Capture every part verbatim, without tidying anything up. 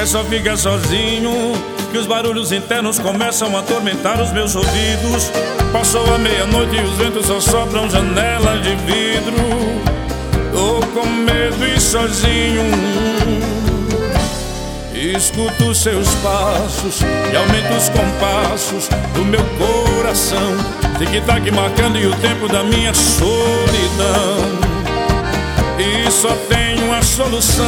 só fica sozinho que os barulhos internos começam a atormentar os meus ouvidos. Passou a meia-noite e os ventos só sopram janelas de vidro. Tô com medo e sozinho escuto seus passos e aumento os compassos do meu coração. Tic-tac marcando e o tempo da minha solidão. E só tem uma solução.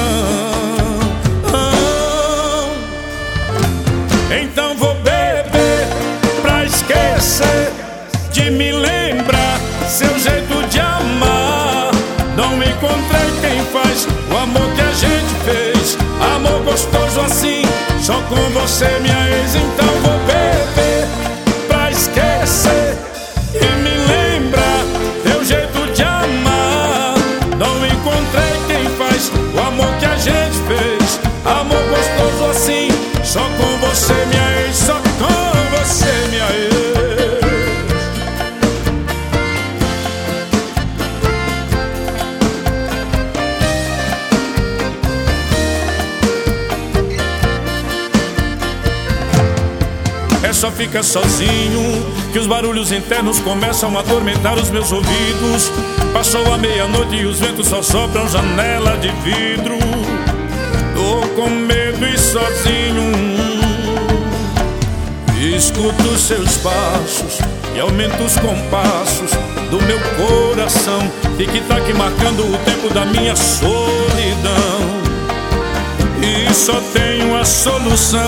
Então vou beber pra esquecer de me lembrar seu jeito de amar. Não encontrei quem faz o amor que a gente fez. Amor gostoso assim, só com você, minha ex. Então vou beber pra esquecer e me lembrar teu jeito de amar. Não encontrei quem faz o amor que a gente fez. Amor gostoso assim, só com você, minha ex. Só com você, minha ex. É só ficar sozinho que os barulhos internos começam a atormentar os meus ouvidos. Passou a meia-noite e os ventos só sopram janela de vidro. Tô com medo e sozinho escuto seus passos e aumento os compassos do meu coração. Tic-tac marcando o tempo da minha solidão. E só tenho a solução.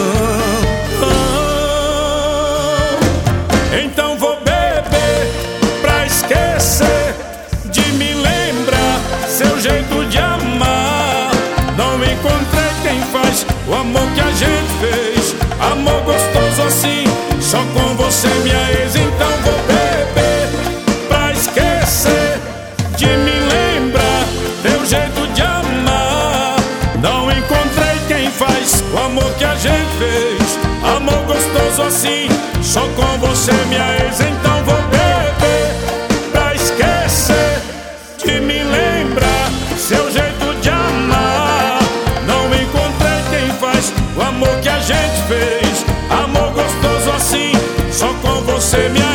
Então vou beber pra esquecer de me lembrar seu jeito de amar. Não encontrei quem faz o amor que a gente fez. Amor gostoso assim, só com você, minha ex. Então vou beber pra esquecer de me lembrar teu jeito de amar. Não encontrei quem faz o amor que a gente fez. Amor gostoso assim, só com você, minha ex. Então vou beber pra esquecer de me lembrar seu jeito de amar. Não encontrei quem faz o amor que a gente fez. Amor gostoso assim, só com você, minha